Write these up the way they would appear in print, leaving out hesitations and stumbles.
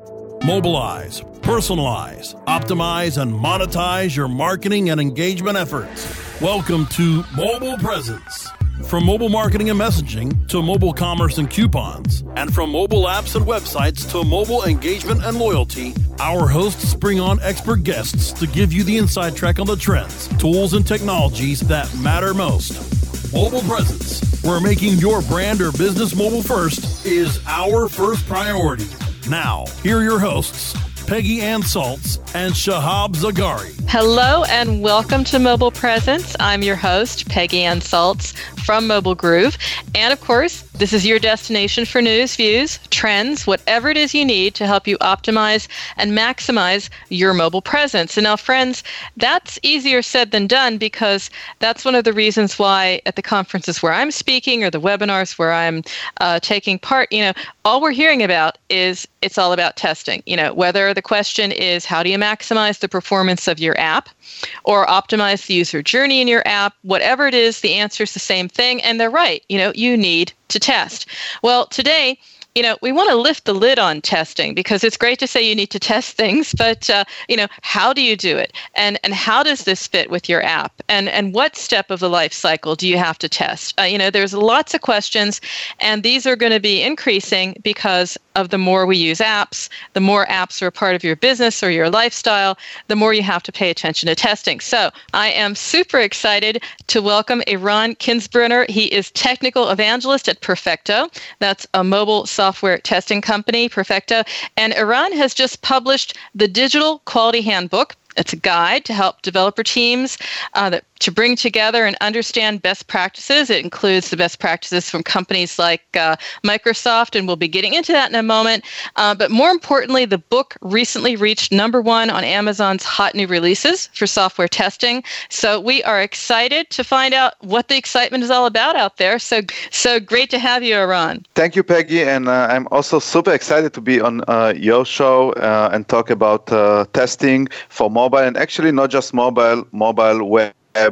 Mobilize, personalize, optimize, and monetize your marketing and engagement efforts. Welcome to Mobile Presence. From mobile marketing and messaging to mobile commerce and coupons, and from mobile apps and websites to mobile engagement and loyalty, our hosts bring on expert guests to give you the inside track on the trends, tools, and technologies that matter most. Mobile Presence, where making your brand or business mobile first is our first priority. Now, here are your hosts, Peggy Ann Saltz and Shahab Zagari. Hello and welcome to Mobile Presence. I'm your host, Peggy Ann Saltz from Mobile Groove. And of course, this is your destination for news, views, trends, whatever it is you need to help you optimize and maximize your mobile presence. And now, friends, that's easier said than done because that's one of the reasons why at the conferences where I'm speaking or the webinars where I'm taking part, all we're hearing about is it's all about testing. Whether the question is how do you maximize the performance of your app or optimize the user journey in your app, whatever it is, the answer is the same thing. And they're right. You need to test. Well, today, we want to lift the lid on testing because it's great to say you need to test things, but, how do you do it? And how does this fit with your app? And what step of the life cycle do you have to test? There's lots of questions, and these are going to be increasing because of the more we use apps, the more apps are a part of your business or your lifestyle, the more you have to pay attention to testing. So I am super excited to welcome Eran Kinzbrunner. He is technical evangelist at Perfecto. That's a mobile software testing company, Perfecto. And Eran has just published the Digital Quality Handbook. It's a guide to help developer teams to bring together and understand best practices. It includes the best practices from companies like Microsoft, and we'll be getting into that in a moment. But more importantly, the book recently reached #1 on Amazon's hot new releases for software testing. So we are excited to find out what the excitement is all about out there. So great to have you, Eran. Thank you, Peggy. And I'm also super excited to be on your show and talk about testing for mobile, and actually not just mobile, web,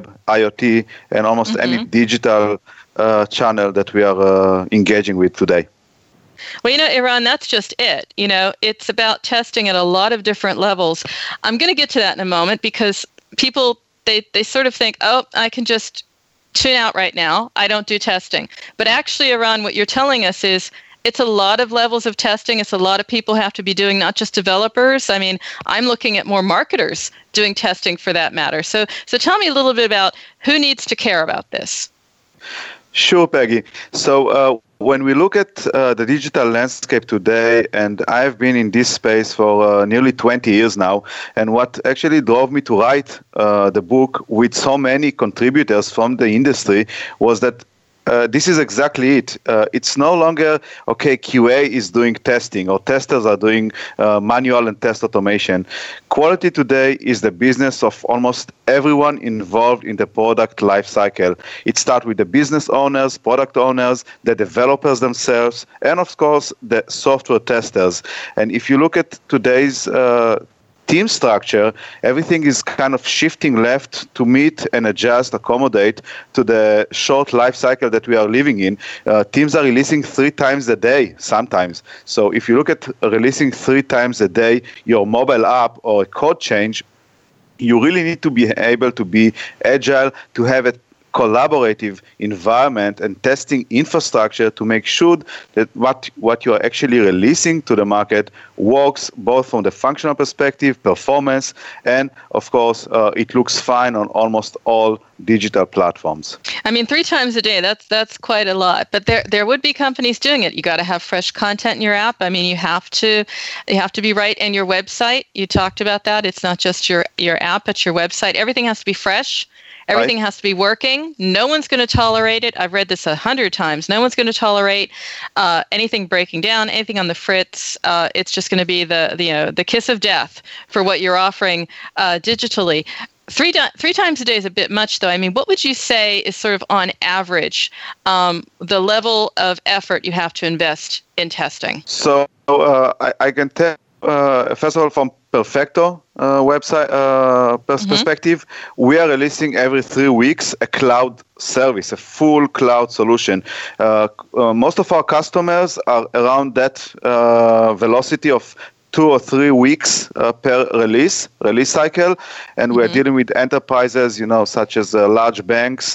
IoT, and almost any digital channel that we are engaging with today. Well, Eran, that's just it. It's about testing at a lot of different levels. I'm going to get to that in a moment because people, they sort of think, oh, I can just tune out right now. I don't do testing. But actually, Eran, what you're telling us is it's a lot of levels of testing. It's a lot of people have to be doing, not just developers. I mean, I'm looking at more marketers doing testing for that matter. So tell me a little bit about who needs to care about this. Sure, Peggy. So when we look at the digital landscape today, and I've been in this space for nearly 20 years now, and what actually drove me to write the book with so many contributors from the industry was that this is exactly it. It's no longer, QA is doing testing or testers are doing manual and test automation. Quality today is the business of almost everyone involved in the product lifecycle. It starts with the business owners, product owners, the developers themselves, and of course, the software testers. And if you look at today's team structure, everything is kind of shifting left to meet and adjust, accommodate to the short life cycle that we are living in. Teams are releasing 3 times a day sometimes. So if you look at releasing 3 times a day your mobile app or a code change, you really need to be able to be agile, to have a collaborative environment and testing infrastructure to make sure that what you are actually releasing to the market works both from the functional perspective, performance, and of course, it looks fine on almost all digital platforms. I mean, 3 times a day, that's quite a lot. But there would be companies doing it. You got to have fresh content in your app. I mean, you have to be right in your website. You talked about that. It's not just your app, but your website. Everything has to be fresh. Everything has to be working. No one's going to tolerate it. I've read this 100 times. No one's going to tolerate anything breaking down, anything on the fritz. It's just going to be the kiss of death for what you're offering digitally. Three times a day is a bit much, though. I mean, what would you say is sort of on average the level of effort you have to invest in testing? So I can tell, first of all, from Perfecto website perspective, we are releasing every 3 weeks a cloud service, a full cloud solution. Most of our customers are around that velocity of 2 or 3 weeks per release cycle, and we're dealing with enterprises, such as large banks,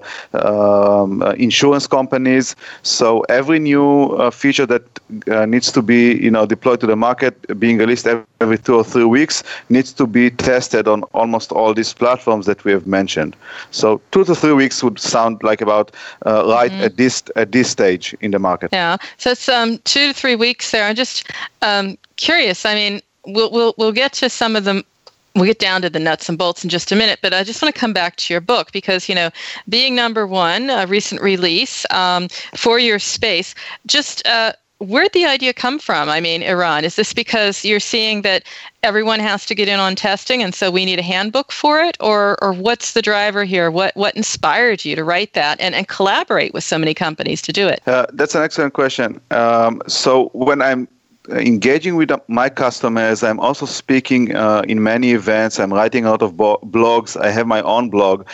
insurance companies. So every new feature that needs to be deployed to the market, being released every 2 or 3 weeks, needs to be tested on almost all these platforms that we have mentioned. So 2 to 3 weeks would sound like about right at this stage in the market. Yeah, so it's 2 to 3 weeks there. I'm just curious. I mean, we'll get to some of them. We'll get down to the nuts and bolts in just a minute, but I just want to come back to your book because, being number one, a recent release for your space, just where'd the idea come from? I mean, Eran, is this because you're seeing that everyone has to get in on testing and so we need a handbook for it? Or what's the driver here? What inspired you to write that and collaborate with so many companies to do it? That's an excellent question. So when I'm engaging with my customers, I'm also speaking in many events. I'm writing a lot of blogs. I have my own blog.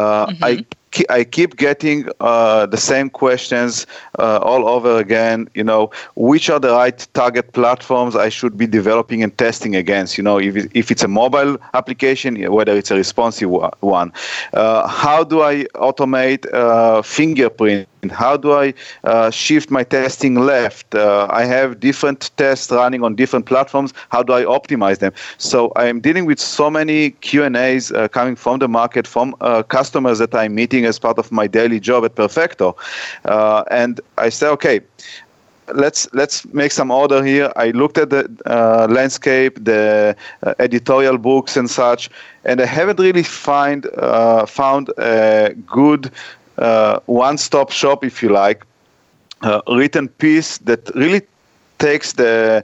I keep getting the same questions all over again. Which are the right target platforms I should be developing and testing against? If it's a mobile application, whether it's a responsive one. How do I automate fingerprint? How do I shift my testing left? I have different tests running on different platforms. How do I optimize them? So I am dealing with so many Q&As coming from the market, from customers that I'm meeting as part of my daily job at Perfecto. And I say, okay, let's make some order here. I looked at the landscape, the editorial books and such, and I haven't really found a good one-stop shop, if you like, written piece that really takes the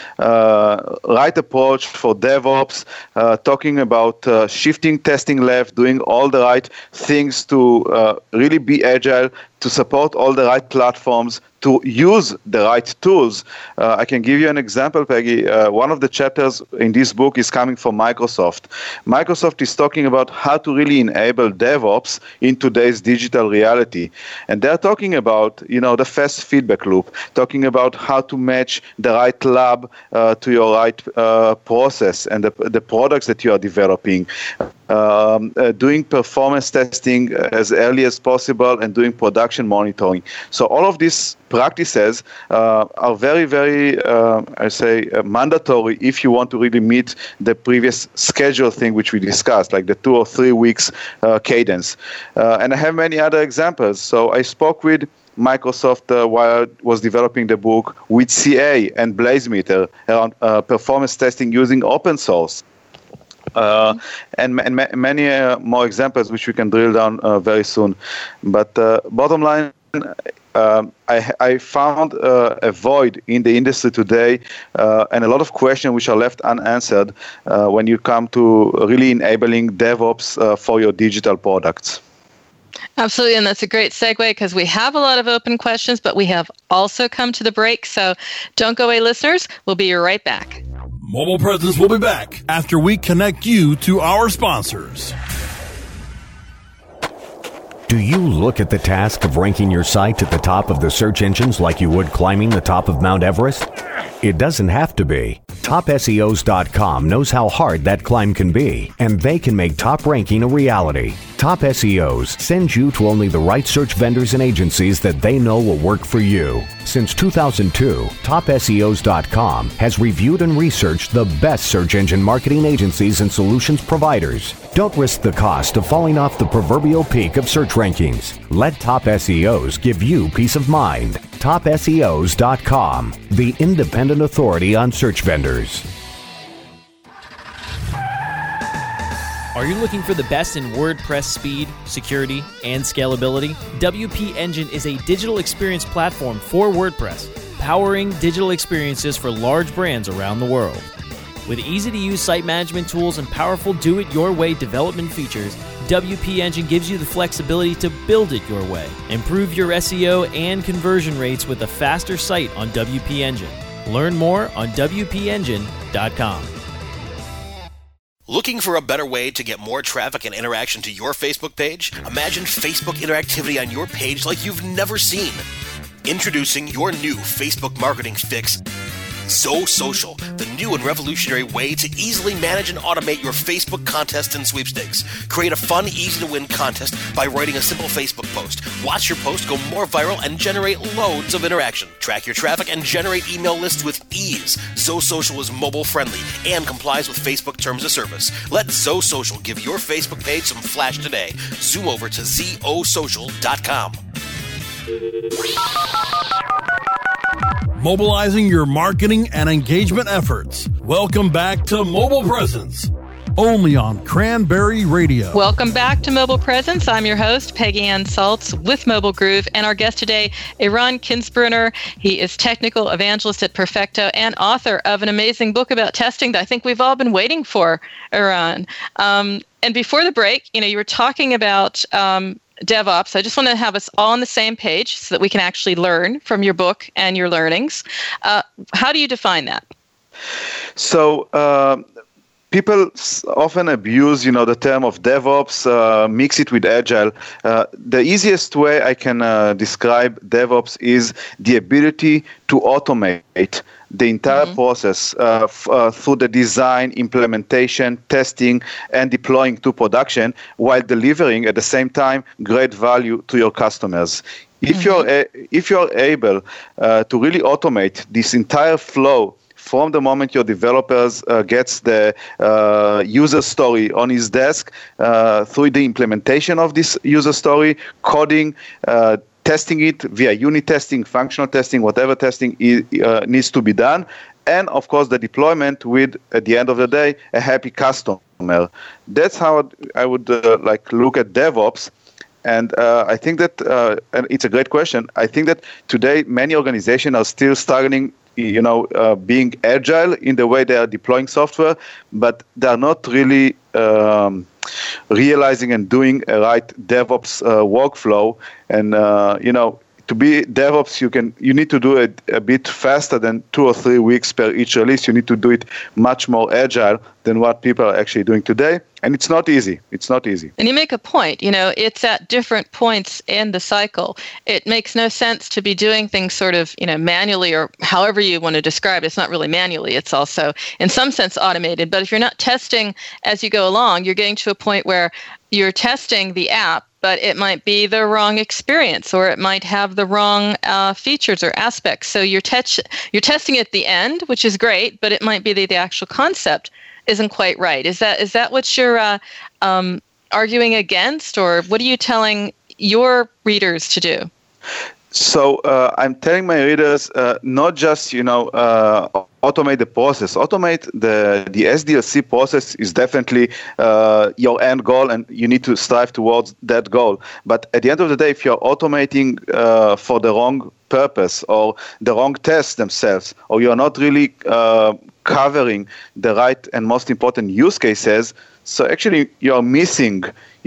right approach for DevOps, talking about shifting testing left, doing all the right things to really be agile, to support all the right platforms, to use the right tools. I can give you an example, Peggy. One of the chapters in this book is coming from Microsoft. Microsoft is talking about how to really enable DevOps in today's digital reality. And they're talking about, the fast feedback loop, talking about how to match the right lab to your right process and the products that you are developing. Doing performance testing as early as possible and doing production monitoring. So all of these practices are very, very, mandatory if you want to really meet the previous schedule thing which we discussed, like the 2 or 3 weeks cadence. And I have many other examples. So I spoke with Microsoft while I was developing the book with CA and Blazemeter around performance testing using open source. And many more examples which we can drill down very soon. But bottom line, I found a void in the industry today and a lot of questions which are left unanswered when you come to really enabling DevOps for your digital products. Absolutely, and that's a great segue because we have a lot of open questions, but we have also come to the break. So don't go away, listeners. We'll be right back. Mobile Presence will be back after we connect you to our sponsors. Do you look at the task of ranking your site at the top of the search engines like you would climbing the top of Mount Everest? It doesn't have to be. TopSEOs.com knows how hard that climb can be, and they can make top ranking a reality. Top SEOs sends you to only the right search vendors and agencies that they know will work for you. Since 2002, TopSEOs.com has reviewed and researched the best search engine marketing agencies and solutions providers. Don't risk the cost of falling off the proverbial peak of search rankings. Let Top SEOs give you peace of mind. TopSEOs.com, the independent authority on search vendors. Are you looking for the best in WordPress speed, security, and scalability? WP Engine is a digital experience platform for WordPress, powering digital experiences for large brands around the world. With easy-to-use site management tools and powerful do-it-your-way development features, WP Engine gives you the flexibility to build it your way. Improve your SEO and conversion rates with a faster site on WP Engine. Learn more on WPEngine.com. Looking for a better way to get more traffic and interaction to your Facebook page? Imagine Facebook interactivity on your page like you've never seen. Introducing your new Facebook marketing fix, ZoSocial, the new and revolutionary way to easily manage and automate your Facebook contests and sweepstakes. Create a fun, easy-to-win contest by writing a simple Facebook post. Watch your post go more viral and generate loads of interaction. Track your traffic and generate email lists with ease. ZoSocial is mobile-friendly and complies with Facebook Terms of Service. Let ZoSocial give your Facebook page some flash today. Zoom over to ZoSocial.com. Mobilizing your marketing and engagement efforts. Welcome back to Mobile Presence, only on Cranberry Radio. Welcome back to Mobile Presence. I'm your host, Peggy Ann Saltz with Mobile Groove, and our guest today, Eran Kinzbrunner. He is technical evangelist at Perfecto and author of an amazing book about testing that I think we've all been waiting for, Eran. And before the break, you were talking about DevOps. I just want to have us all on the same page so that we can actually learn from your book and your learnings. How do you define that? So people often abuse, the term of DevOps, mix it with Agile. The easiest way I can describe DevOps is the ability to automate the entire process through the design, implementation, testing, and deploying to production, while delivering at the same time great value to your customers. If you're able to really automate this entire flow from the moment your developers gets the user story on his desk, through the implementation of this user story, coding, testing it via unit testing, functional testing, whatever testing needs to be done, and of course the deployment with, at the end of the day, a happy customer. That's how I would look at DevOps. And I think that, and it's a great question, I think that today many organizations are still struggling being agile in the way they are deploying software, but they are not really realizing and doing a right DevOps workflow. And to be DevOps, you need to do it a bit faster than 2 or 3 weeks per each release. You need to do it much more agile than what people are actually doing today. And it's not easy. And you make a point. It's at different points in the cycle. It makes no sense to be doing things sort of, manually, or however you want to describe it. It's not really manually. It's also, in some sense, automated. But if you're not testing as you go along, you're getting to a point where you're testing the app, but it might be the wrong experience, or it might have the wrong features or aspects. So you're testing at the end, which is great, but it might be that the actual concept isn't quite right. Is that what you're arguing against, or what are you telling your readers to do? So I'm telling my readers not just automate the process. Automate the SDLC process is definitely your end goal, and you need to strive towards that goal. But at the end of the day, if you're automating for the wrong purpose, or the wrong tests themselves, or you're not really covering the right and most important use cases, so actually you're missing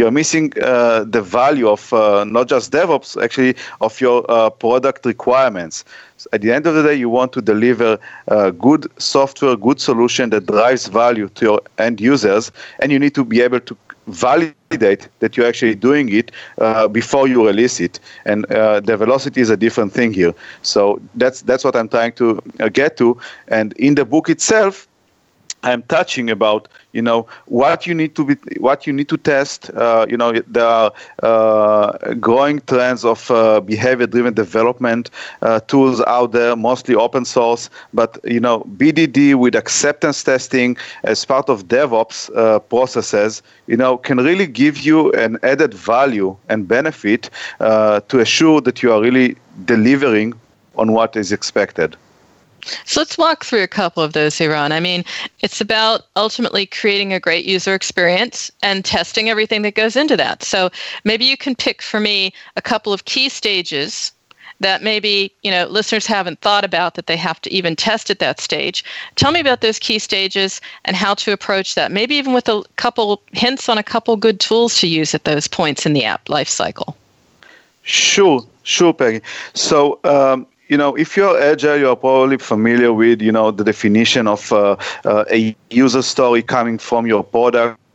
the value of not just DevOps, actually of your product requirements. So at the end of the day, you want to deliver good software, good solution that drives value to your end users, and you need to be able to validate that you're actually doing it before you release it. And the velocity is a different thing here. So that's what I'm trying to get to. And in the book itself, I'm touching about what you need to test. There are growing trends of behavior-driven development tools out there, mostly open source. But BDD with acceptance testing as part of DevOps processes, can really give you an added value and benefit to assure that you are really delivering on what is expected. So let's walk through a couple of those, Eran. I mean, it's about ultimately creating a great user experience and testing everything that goes into that. So maybe you can pick for me a couple of key stages that maybe, listeners haven't thought about, that they have to even test at that stage. Tell me about those key stages and how to approach that, maybe even with a couple hints on a couple good tools to use at those points in the app lifecycle. Sure, Peggy. So, if you're agile, you're probably familiar with, the definition of a user story coming from your product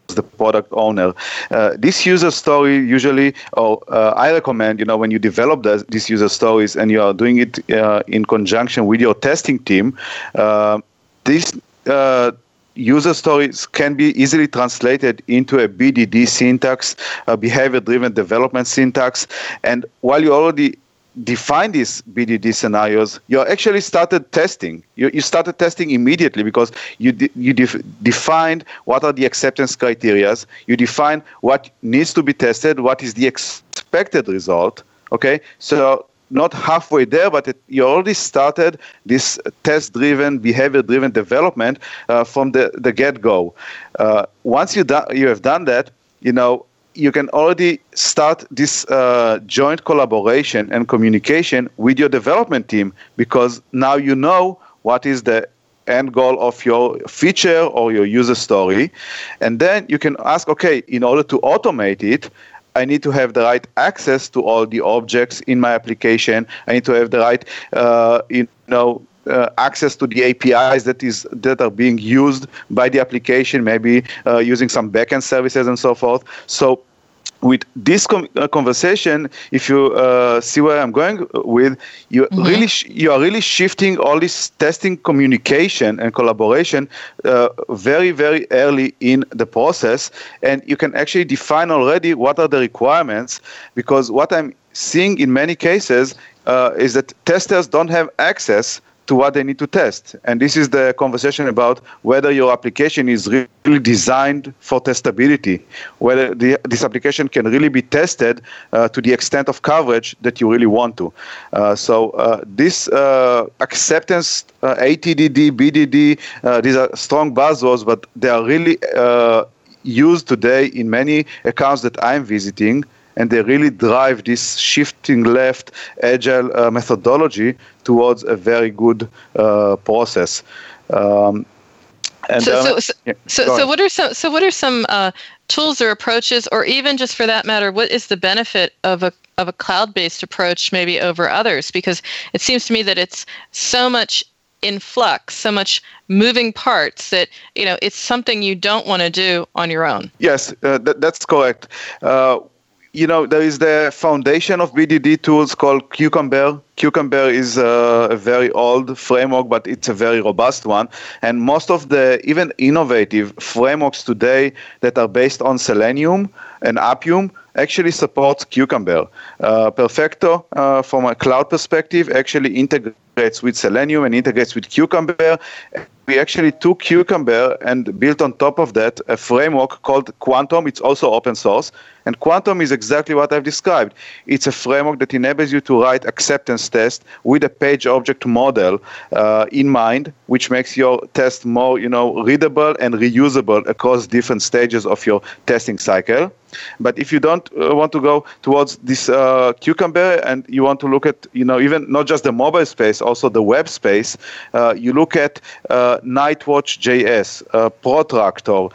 the product owner. This user story usually, I recommend, when you develop these user stories and you are doing it in conjunction with your testing team, these user stories can be easily translated into a BDD syntax, a behavior-driven development syntax. And while you already define these BDD scenarios, you actually started testing. You started testing immediately because you defined what are the acceptance criteria. You define what needs to be tested, what is the expected result. Okay, so not halfway there, but you already started this test-driven, behavior-driven development from the get-go. Once you have done that, you can already start this joint collaboration and communication with your development team, because now you know what is the end goal of your feature or your user story. And then you can ask, okay, in order to automate it, I need to have the right access to all the objects in my application. I need to have the right, access to the APIs that are being used by the application, maybe using some backend services and so forth. So with this conversation, if you see where I'm going with, you are really shifting all this testing communication and collaboration very, very early in the process, and you can actually define already what are the requirements, because what I'm seeing in many cases is that testers don't have access to what they need to test. And this is the conversation about whether your application is really designed for testability, whether this application can really be tested to the extent of coverage that you really want to. So this acceptance, ATDD, BDD, these are strong buzzwords, but they are really used today in many accounts that I'm visiting, and they really drive this shifting left agile methodology towards a very good process. So what are some tools or approaches, or even just for that matter, what is the benefit of a cloud-based approach maybe over others? Because it seems to me that it's so much in flux, so much moving parts that it's something you don't want to do on your own. Yes, that's correct. There is the foundation of BDD tools called Cucumber. Cucumber is a very old framework, but it's a very robust one. And most of the even innovative frameworks today that are based on Selenium and Appium actually supports Cucumber. Perfecto, from a cloud perspective, actually integrates with Selenium and integrates with Cucumber. We actually took Cucumber and built on top of that a framework called Quantum. It's also open source. And Quantum is exactly what I've described. It's a framework that enables you to write acceptance tests with a page object model in mind, which makes your test more, readable and reusable across different stages of your testing cycle. But if you don't want to go towards this Cucumber and you want to look at, even not just the mobile space, also the web space, you look at Nightwatch.js, Protractor,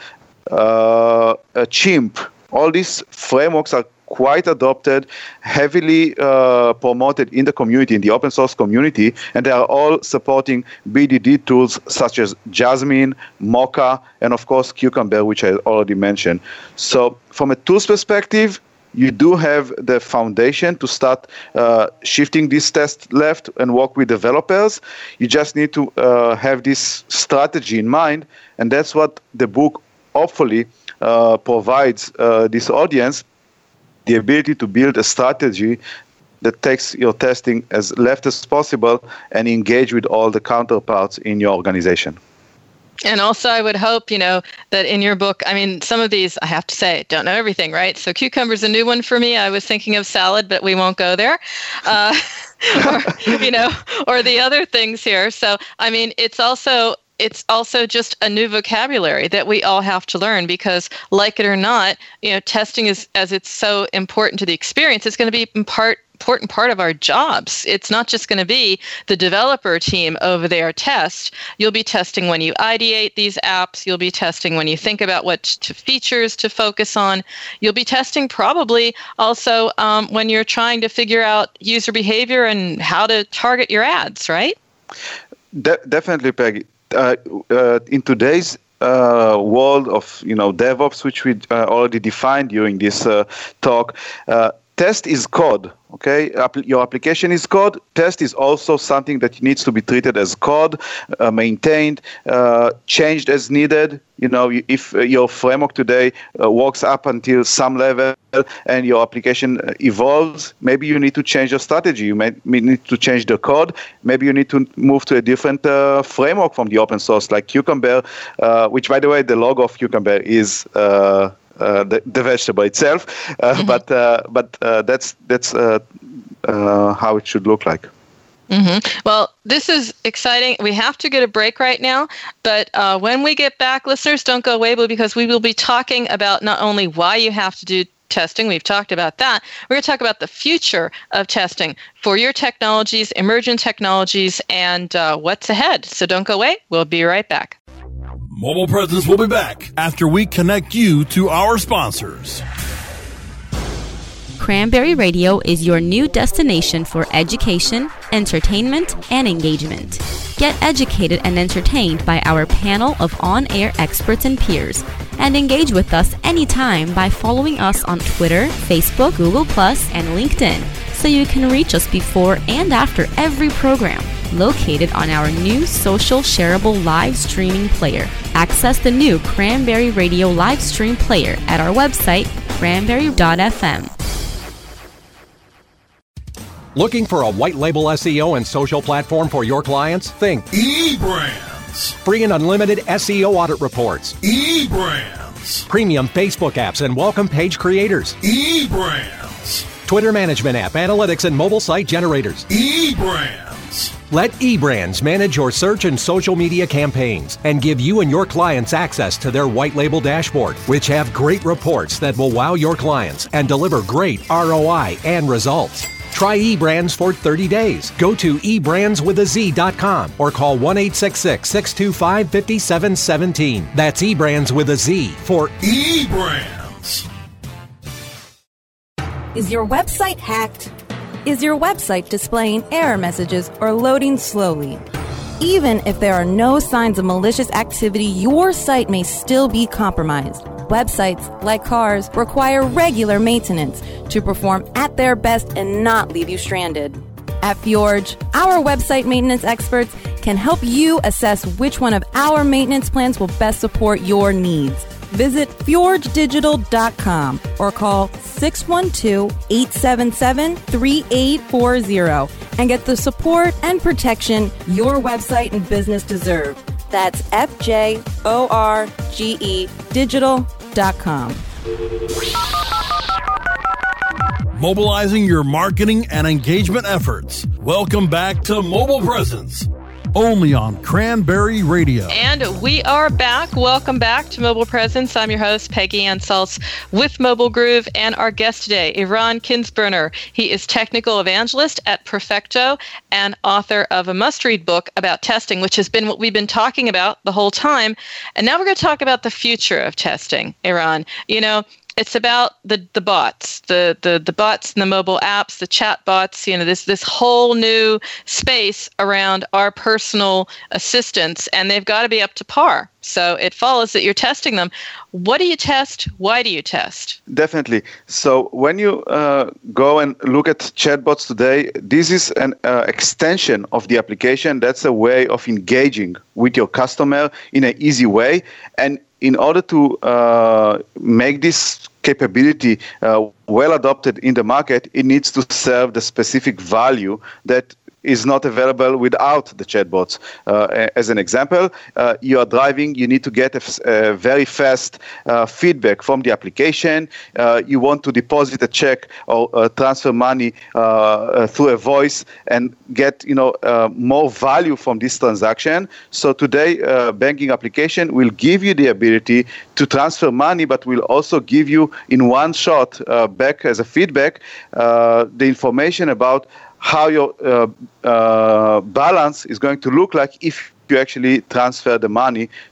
Chimp. All these frameworks are quite adopted, heavily promoted in the community, in the open source community, and they are all supporting BDD tools such as Jasmine, Mocha, and of course Cucumber, which I already mentioned. So from a tools perspective, you do have the foundation to start shifting this test left and work with developers. You just need to have this strategy in mind, and that's what the book hopefully provides this audience, the ability to build a strategy that takes your testing as left as possible and engage with all the counterparts in your organization. And also, I would hope, that in your book, some of these, I have to say, don't know everything, right? So cucumber's a new one for me. I was thinking of salad, but we won't go there. Or the other things here. So, it's also just a new vocabulary that we all have to learn, because like it or not, testing is, as it's so important to the experience, it's going to be important part of our jobs. It's not just going to be the developer team over there test. You'll be testing when you ideate these apps. You'll be testing when you think about what features to focus on. You'll be testing probably also when you're trying to figure out user behavior and how to target your ads, right? Definitely, Peggy. In today's world of DevOps, which we already defined during this talk, test is code. Okay, your application is code. Test is also something that needs to be treated as code, maintained, changed as needed. If your framework today works up until some level and your application evolves, maybe you need to change your strategy. You may need to change the code. Maybe you need to move to a different framework from the open source, like Cucumber, which, by the way, the logo of Cucumber is the vegetable itself, but that's how it should look like. Mm-hmm. Well, this is exciting. We have to get a break right now, but when we get back, listeners, don't go away, because we will be talking about not only why you have to do testing, we've talked about that, we're going to talk about the future of testing for your technologies, emerging technologies, and what's ahead. So don't go away. We'll be right back. Mobile Presence will be back after we connect you to our sponsors. Cranberry Radio is your new destination for education, entertainment, and engagement. Get educated and entertained by our panel of on-air experts and peers, and engage with us anytime by following us on Twitter, Facebook, Google+, and LinkedIn, so you can reach us before and after every program. Located on our new social shareable live streaming player. Access the new Cranberry Radio live stream player at our website, cranberry.fm. Looking for a white label SEO and social platform for your clients? Think eBrands. Free and unlimited SEO audit reports. eBrands. Premium Facebook apps and welcome page creators. eBrands. Twitter management app, analytics, and mobile site generators. eBrands. Let eBrands manage your search and social media campaigns and give you and your clients access to their white label dashboard, which have great reports that will wow your clients and deliver great ROI and results. Try eBrands for 30 days. Go to eBrandsWithAZ.com or call 1-866-625-5717. That's eBrands with a Z for eBrands. Is your website hacked? Is your website displaying error messages or loading slowly? Even if there are no signs of malicious activity, your site may still be compromised. Websites, like cars, require regular maintenance to perform at their best and not leave you stranded. At Fjorge, our website maintenance experts can help you assess which one of our maintenance plans will best support your needs. Visit fjorgedigital.com or call 612-877-3840 and get the support and protection your website and business deserve. That's FJORGE digital.com. Mobilizing your marketing and engagement efforts. Welcome back to Mobile Presence, only on Cranberry Radio. And we are back. Welcome back to Mobile Presence. I'm your host, Peggy Ann Saltz, with Mobile Groove, and our guest today, Eran Kinsberner. He is technical evangelist at Perfecto and author of a must-read book about testing, which has been what we've been talking about the whole time. And now we're going to talk about the future of testing, Eran. It's about the bots, the bots in the mobile apps, the chat bots, this whole new space around our personal assistants, and they've got to be up to par. So it follows that you're testing them. What do you test? Why do you test? Definitely. So when you go and look at chatbots today, this is an extension of the application. That's a way of engaging with your customer in an easy way. And in order to make this capability well adopted in the market, it needs to serve the specific value that is not available without the chatbots. As an example, you are driving, you need to get a very fast feedback from the application. You want to deposit a check or transfer money through a voice and get more value from this transaction. So today, banking application will give you the ability to transfer money, but will also give you in one shot back as a feedback the information about how your balance is going to look like if you actually transfer the money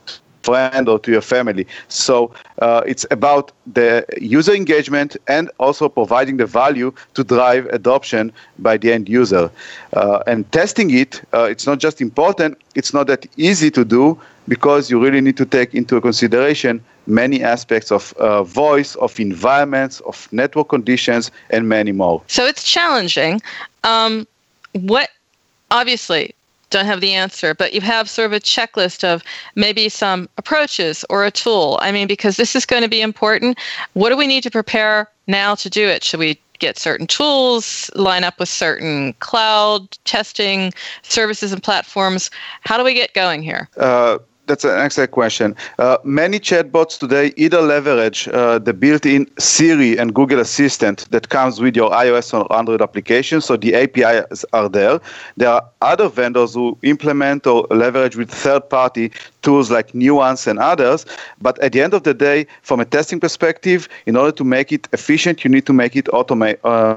friend or to your family. So it's about the user engagement and also providing the value to drive adoption by the end user. And testing it, it's not just important, it's not that easy to do because you really need to take into consideration many aspects of voice, of environments, of network conditions, and many more. So it's challenging. Obviously, don't have the answer, but you have sort of a checklist of maybe some approaches or a tool. I mean, because this is going to be important. What do we need to prepare now to do it? Should we get certain tools, line up with certain cloud testing services and platforms? How do we get going here? That's an excellent question. Many chatbots today either leverage the built-in Siri and Google Assistant that comes with your iOS or Android application, so the APIs are there. There are other vendors who implement or leverage with third-party tools like Nuance and others, but at the end of the day, from a testing perspective, in order to make it efficient, you need to make it automated.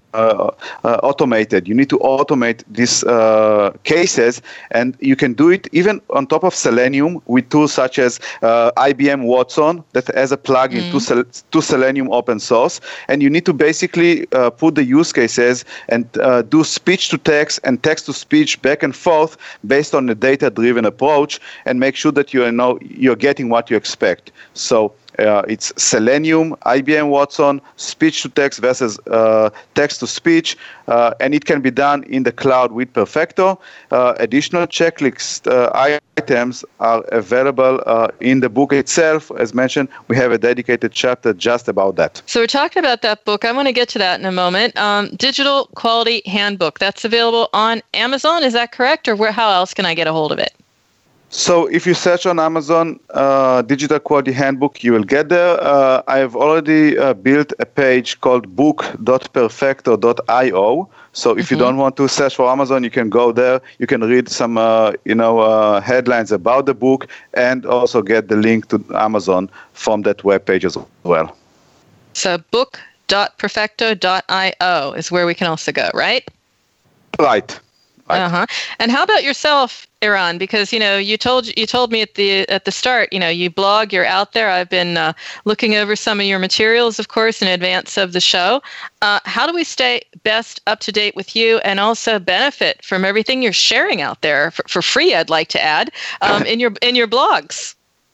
You need to automate these cases, and you can do it even on top of Selenium with tools such as IBM Watson that has a plugin to Selenium open source, and you need to basically put the use cases and do speech to text and text to speech back and forth based on a data-driven approach, and make sure that you're getting what you expect. So it's Selenium, IBM Watson, speech to text versus text to speech, and it can be done in the cloud with Perfecto. Additional checklist items are available in the book itself. As mentioned, we have a dedicated chapter just about that. So we're talking about that book. I want to get to that in a moment. Digital Quality Handbook. That's available on Amazon. Is that correct? Or how else can I get a hold of it? So if you search on Amazon, Digital Quality Handbook, you will get there. I have already built a page called book.perfecto.io. So if you don't want to search for Amazon, you can go there. You can read some, headlines about the book and also get the link to Amazon from that webpage as well. So book.perfecto.io is where we can also go, right? Right. And how about yourself, Eran? Because you told me at the start, you blog, you're out there. I've been looking over some of your materials, of course, in advance of the show. How do we stay best up to date with you and also benefit from everything you're sharing out there for free? I'd like to add in your blogs.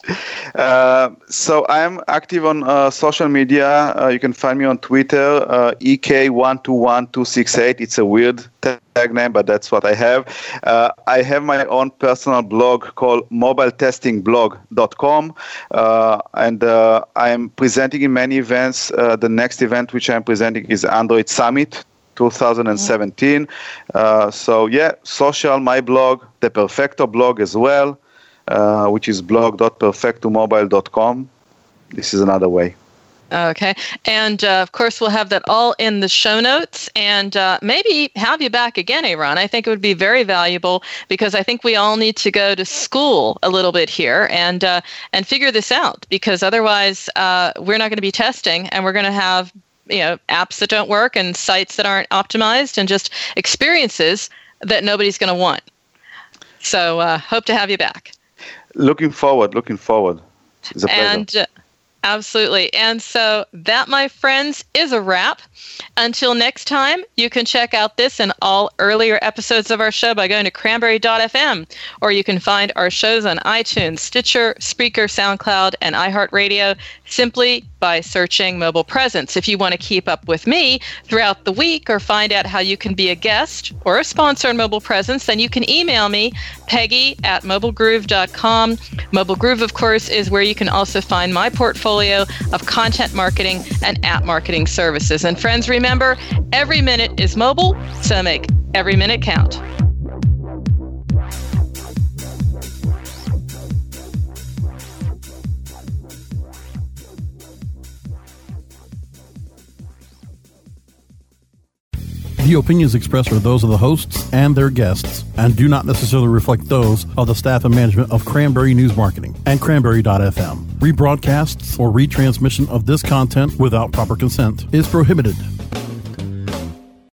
So I'm active on social media. You can find me on Twitter, EK121268. It's a weird tag name, but that's what I have. I have my own personal blog called mobiletestingblog.com, and I'm presenting in many events. The next event which I'm presenting is Android Summit 2017. Social, my blog, the Perfecto blog as well. Which is blog.perfectomobile.com. This is another way. Okay. And, of course, we'll have that all in the show notes and maybe have you back again, Eran. I think it would be very valuable because I think we all need to go to school a little bit here and figure this out because otherwise we're not going to be testing and we're going to have apps that don't work and sites that aren't optimized and just experiences that nobody's going to want. So hope to have you back. Looking forward. It's a pleasure. Absolutely. And so that, my friends, is a wrap. Until next time, you can check out this and all earlier episodes of our show by going to cranberry.fm, or you can find our shows on iTunes, Stitcher, Spreaker, SoundCloud, and iHeartRadio simply by searching Mobile Presence. If you want to keep up with me throughout the week or find out how you can be a guest or a sponsor on Mobile Presence, then you can email me, Peggy@mobilegroove.com. Mobile Groove, of course, is where you can also find my portfolio of content marketing and app marketing services. And friends, remember, every minute is mobile, so make every minute count. The opinions expressed are those of the hosts and their guests and do not necessarily reflect those of the staff and management of Cranberry News Marketing and Cranberry.fm. Rebroadcasts or retransmission of this content without proper consent is prohibited.